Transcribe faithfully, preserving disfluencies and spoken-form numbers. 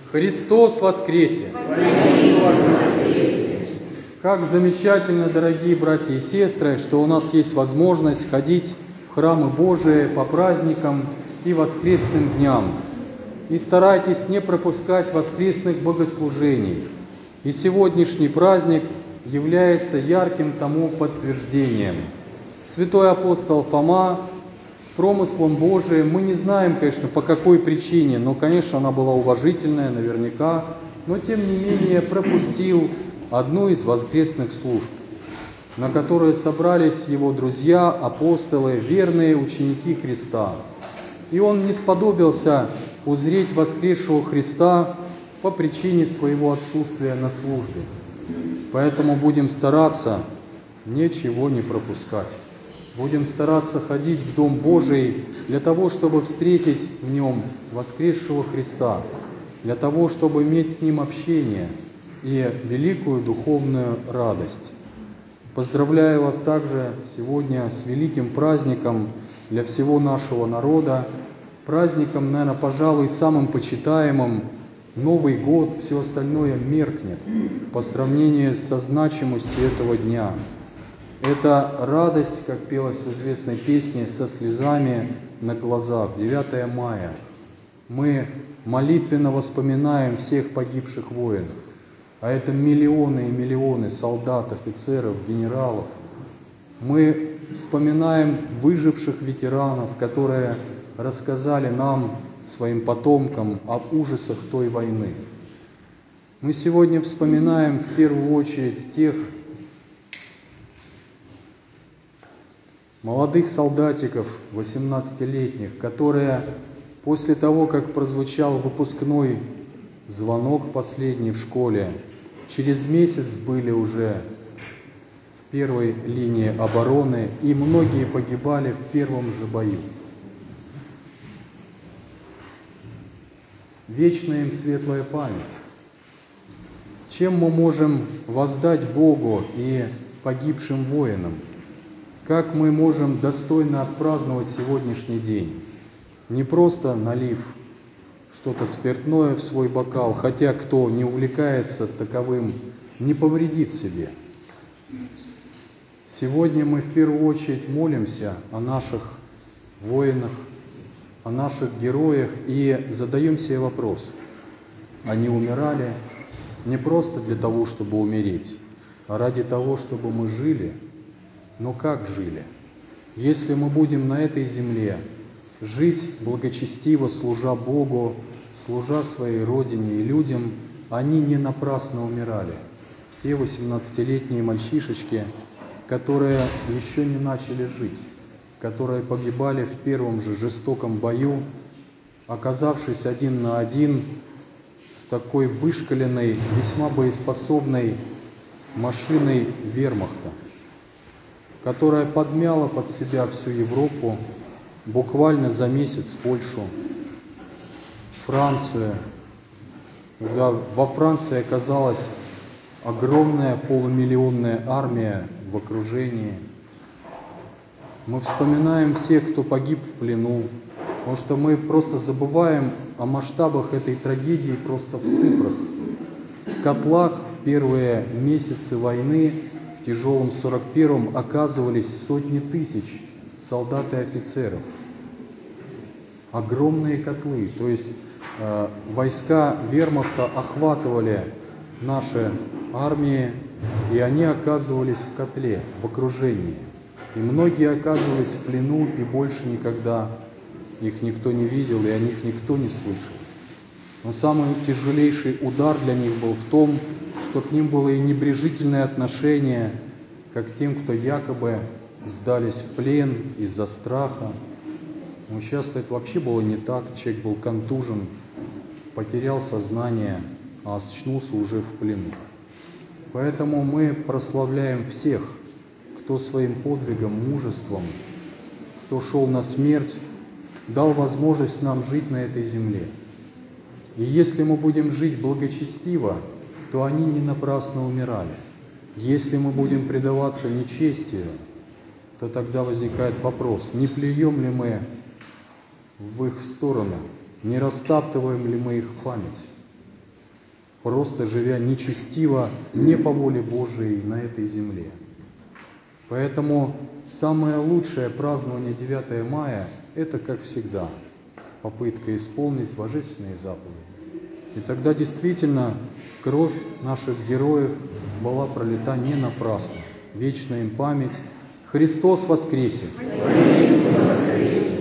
Христос воскресе! Как замечательно, дорогие братья и сестры, что у нас есть возможность ходить в храмы Божии по праздникам и воскресным дням. И старайтесь не пропускать воскресных богослужений. И сегодняшний праздник является ярким тому подтверждением. Святой апостол Фома промыслом Божиим, мы не знаем, конечно, по какой причине, но, конечно, она была уважительная, наверняка, но, тем не менее, пропустил одну из воскресных служб, на которой собрались его друзья, апостолы, верные ученики Христа. И он не сподобился узреть воскресшего Христа по причине своего отсутствия на службе. Поэтому будем стараться ничего не пропускать. Будем стараться ходить в Дом Божий для того, чтобы встретить в нем воскресшего Христа, для того, чтобы иметь с Ним общение и великую духовную радость. Поздравляю вас также сегодня с великим праздником для всего нашего народа, праздником, наверное, пожалуй, самым почитаемым. Новый год, все остальное меркнет по сравнению со значимостью этого дня. Это радость, как пелось в известной песне, со слезами на глазах, девятое мая. Мы молитвенно вспоминаем всех погибших воинов, а это миллионы и миллионы солдат, офицеров, генералов. Мы вспоминаем выживших ветеранов, которые рассказали нам, своим потомкам, об ужасах той войны. Мы сегодня вспоминаем в первую очередь тех молодых солдатиков, восемнадцатилетних, которые после того, как прозвучал выпускной звонок последний в школе, через месяц были уже в первой линии обороны, и многие погибали в первом же бою. Вечная им светлая память. Чем мы можем воздать Богу и погибшим воинам? Как мы можем достойно отпраздновать сегодняшний день? Не просто налив что-то спиртное в свой бокал, хотя кто не увлекается таковым, не повредит себе. Сегодня мы в первую очередь молимся о наших воинах, о наших героях и задаем себе вопрос: они умирали не просто для того, чтобы умереть, а ради того, чтобы мы жили. Но как жили? Если мы будем на этой земле жить благочестиво, служа Богу, служа своей Родине и людям, они не напрасно умирали. Те восемнадцатилетние мальчишечки, которые еще не начали жить, которые погибали в первом же жестоком бою, оказавшись один на один с такой вышкаленной, весьма боеспособной машиной вермахта, которая подмяла под себя всю Европу, буквально за месяц Польшу, Францию. Когда во Франции оказалась огромная полумиллионная армия в окружении. Мы вспоминаем всех, кто погиб в плену, потому что мы просто забываем о масштабах этой трагедии просто в цифрах. В котлах в первые месяцы войны, в тяжелом сорок первом, оказывались сотни тысяч солдат и офицеров. Огромные котлы, то есть э, войска вермахта охватывали наши армии, и они оказывались в котле, в окружении. И многие оказывались в плену, и больше никогда их никто не видел, и о них никто не слышал. Но самый тяжелейший удар для них был в том, что к ним было и небрежительное отношение, как к тем, кто якобы сдались в плен из-за страха. Но часто это вообще было не так. Человек был контужен, потерял сознание, а очнулся уже в плену. Поэтому мы прославляем всех, кто своим подвигом, мужеством, кто шел на смерть, дал возможность нам жить на этой земле. И если мы будем жить благочестиво, то они не напрасно умирали. Если мы будем предаваться нечестию, то тогда возникает вопрос: не плюем ли мы в их сторону, не растаптываем ли мы их память? просто живя нечестиво, не по воле Божией на этой земле. Поэтому самое лучшее празднование девятого мая – это, как всегда, попытка исполнить божественные заповеди. И тогда действительно кровь наших героев была пролита не напрасно. Вечная им память. Христос воскресе!